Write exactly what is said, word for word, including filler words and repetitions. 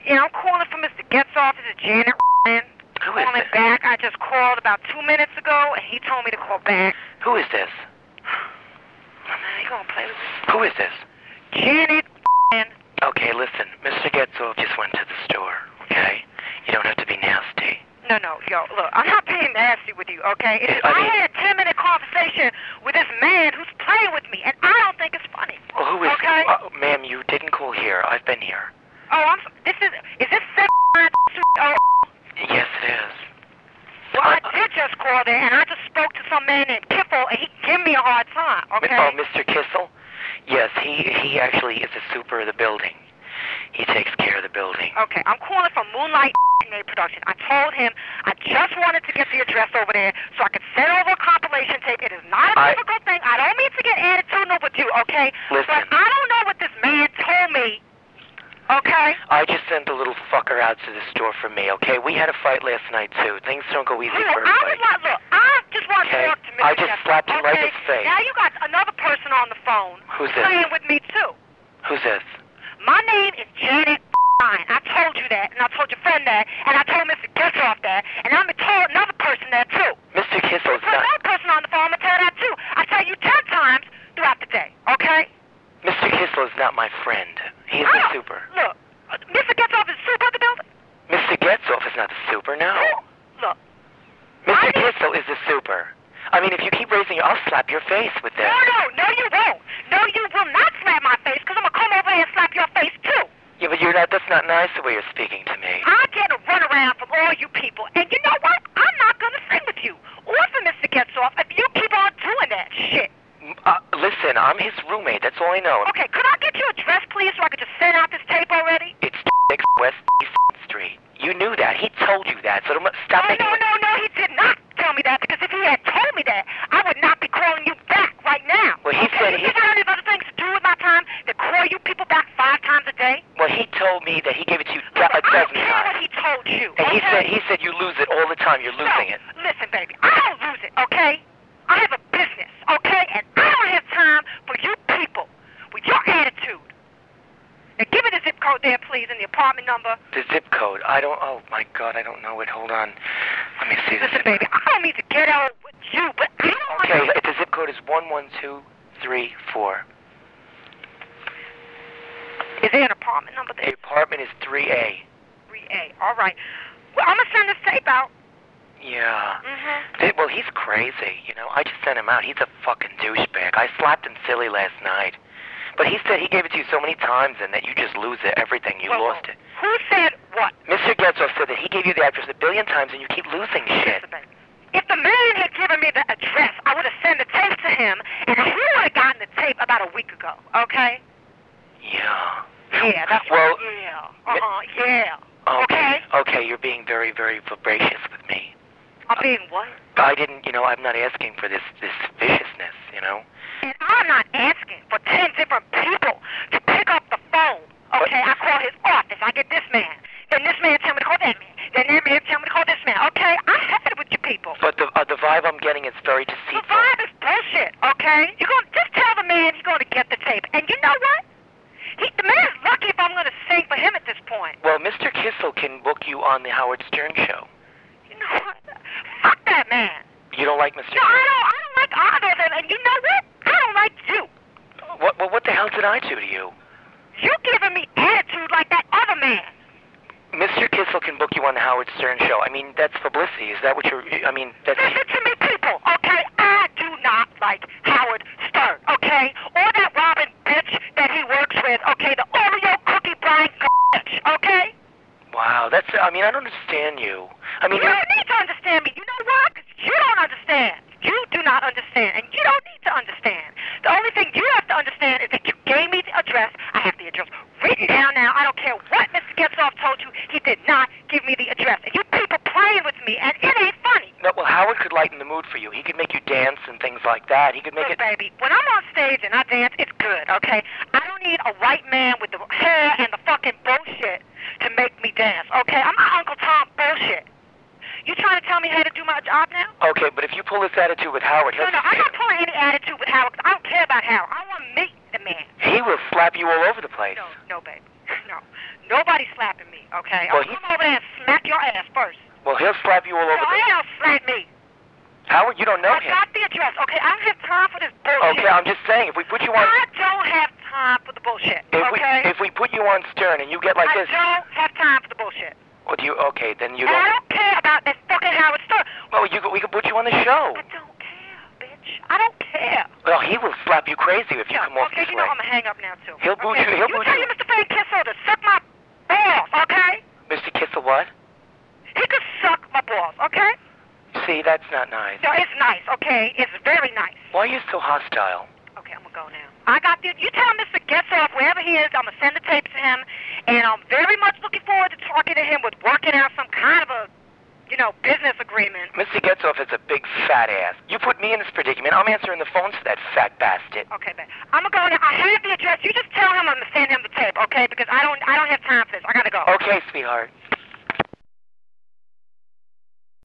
Yeah, I'm calling from Mister Getzoff. This is Janet. Who is calling this? back. I just called about two minutes ago, and he told me to call back. Who is this? Oh, man, you gonna play with me? Who is this? Janet. Okay, listen. Mister Getzoff just went to the store, okay? You don't have to be nasty. No, no, yo, look, I'm not being nasty with you, okay? It's, I I, mean- had a ten-minute conversation with this man who's playing with me, and I don't think it's funny. Well, who is... Okay? Uh, ma'am, you didn't call here. I've been here. Oh, I'm... This is... Is this... Oh, Yes, it is. well, I did just call there, and I just spoke to some man named Kiffle, and he gave me a hard time, okay? Oh, Mister Kissel? Yes, he he actually is the super of the building. He takes care of the building. Okay, I'm calling from Moonlight Production. I told him I just wanted to get the address over there so I could send over a compilation tape. It is not a I, difficult thing. I don't mean to get attitudinal with you, okay? Listen. But I don't know what this man told me, okay? I just sent a little fucker out to the store for me, okay? We had a fight last night, too. Things don't go easy Look, for I everybody. was like, look, I just want Okay. to talk to Mister I just Jefferson, slapped him okay? right in his face. Now you got another person on the phone Who's this? playing with me, too. Who's this? My name is Janet. I told you that, and I told your friend that, and I told Mister Getzoff that, and I'm going to tell another person that, too. Mister Kissel's For not... another person on the phone, I'm going to tell that, too. I tell you ten times throughout the day, okay? Mister Kissel is not my friend. He's Oh, the super. Look, uh, Mister Getzoff is super of the building? Mister Getzoff is not the super, no. Oh, look. Mister I didn't- Kissel is the super. I mean, if you keep raising your... I'll slap your face with this. No, no, no, you won't. No, you will not slap my face, because I'm going to come over here and slap your face, too. Yeah, but you're not... That's not nice the way you're speaking to me. I get a runaround from all you people, and you know what? I'm not going to sing with you. Or for Mister Getzoff if you keep on doing that shit. Uh, listen, I'm his roommate. That's all I know. Okay, could I get your address, please, so I could just send out this tape already? It's six West Street. You knew that. He told you that. So don't, stop Oh, making... no, no, no, he did not tell me that, because if he had told me that, I would not be calling you back right now. Well, he okay? said you he- think I don't have other things to do with my time to call you people back five times a day? Well, he told me that he gave it to you Listen, a I don't dozen care what times. he told you, And he okay? said he said you lose it all the time. You're losing no, it. Listen, baby, I don't lose it, okay? I have a business, okay? And I don't have time for you people with your attitude. Now, give me the zip code there, please, and the apartment number. The zip code. I don't... Oh, my God. I don't know it. Hold on. Let me see the Listen, zip baby, I don't mean to get out with you, but I don't Okay, want to... the zip code is one one two three four. Is there an apartment number The there? apartment is three A. three A. All right. Well, I'm going to send this tape out. Yeah. Mm-hmm. Th- Well, he's crazy, you know. I just sent him out. He's a fucking douchebag. I slapped him silly last night. But he said he gave it to you so many times and that you just lose it, everything. You Whoa, lost whoa. it. Who said what? Mister Getzoff said that he gave you the address a billion times and you keep losing shit. Listen, baby. If the man had given me the address, I would have sent the tape to him, and he would have gotten the tape about a week ago, okay? Yeah. Yeah, that's Well, right. Yeah. Uh-huh, yeah. Okay. Okay? Okay, you're being very, very vivacious with me. I'm being what? I didn't, you know, I'm not asking for this, this viciousness, you know. And I'm not asking for ten different people to pick up the phone, okay? I call his office. I get this man. Then this man tell me to call that man. Then that man tell me to call this man, okay? I had it with you people. But the uh, the vibe I'm getting is very The deceitful. vibe is bullshit, okay? You're gonna just tell the man he's gonna get the tape. And you know what? He, the man's lucky if I'm gonna sing for him at this point. Well, Mister Kissel can book you on the Howard Stern show. You know what? Fuck that man. You don't like Mister No, I Kissel? don't. I don't like either of them. And you know what? I don't like you. What, what what the hell did I do to you? You giving me attitude like that other man. Mister Kissel can book you on the Howard Stern show. I mean, that's publicity. Is that what you're... I mean, that's... Listen to me, people, okay? I do not like Howard Stern, okay? Or that Robin bitch that he works with, okay? The Oreo cookie brine bitch, okay? Wow, that's... I mean, I don't understand you. I mean, You you're... don't need to understand me. You know why? 'Cause you don't understand. You do not understand, and you don't need to understand. The only thing you have to understand is that you gave me the address. I have the address written down now. I don't care what Mister Getzoff told you. He did not give me the address. And you people playing with me, and it ain't funny. No, well, Howard could lighten the mood for you. He could make you dance and things like that. He could make Look, it... baby, when I'm on stage and I dance, it's good, okay? I don't need a white man with the hair and the fucking bullshit to make me dance, okay? I'm not Uncle Tom bullshit. You trying to tell me how to do my job now? Okay, but if you pull this attitude with Howard, he'll No, no, just I'm say- not pulling any attitude with Howard, 'cause I don't care about Howard. I want to meet the man. He will slap you all over the place. No, no, baby. No. Nobody's slapping me, okay? Well, I'll come over there and smack your ass first. Well, he'll slap you all over No, the... he'll slap me. Howard, you don't know I him. got the address, okay? I don't have time for this bullshit. Okay, I'm just saying, if we put you on... I don't have time for the bullshit, if okay? We, if we put you on Stern and you get like I this... don't have time for the bullshit. Well, do you... Okay, then you And don't... I don't care about that fucking Howard Stern. Well, you, we could put you on the show. I don't care, bitch. I don't care. Well, he will slap you crazy if you Yeah, come off okay, this you know way. I'm gonna hang up now, too. He'll boot okay? you- he'll you boot tell you. you Mister Frank Kissel to suck my balls, okay? Mister Kissel, what? He could suck my balls, okay? See, that's not nice. No, it's nice, okay? It's very nice. Why are you so hostile? Okay, I'm gonna go now. I got the. You tell Mister Getzoff wherever he is. I'm gonna send the tape to him, and I'm very much looking forward to talking to him with working out some kind of a, you know, business agreement. Mister Getzoff is a big fat ass. You put me in this predicament, I'm answering the phones for that fat bastard. Okay, babe. I'm gonna go now. I have the address. You just tell him I'm gonna send him the tape, okay? Because I don't. I don't have time for this. I gotta go. Okay, sweetheart.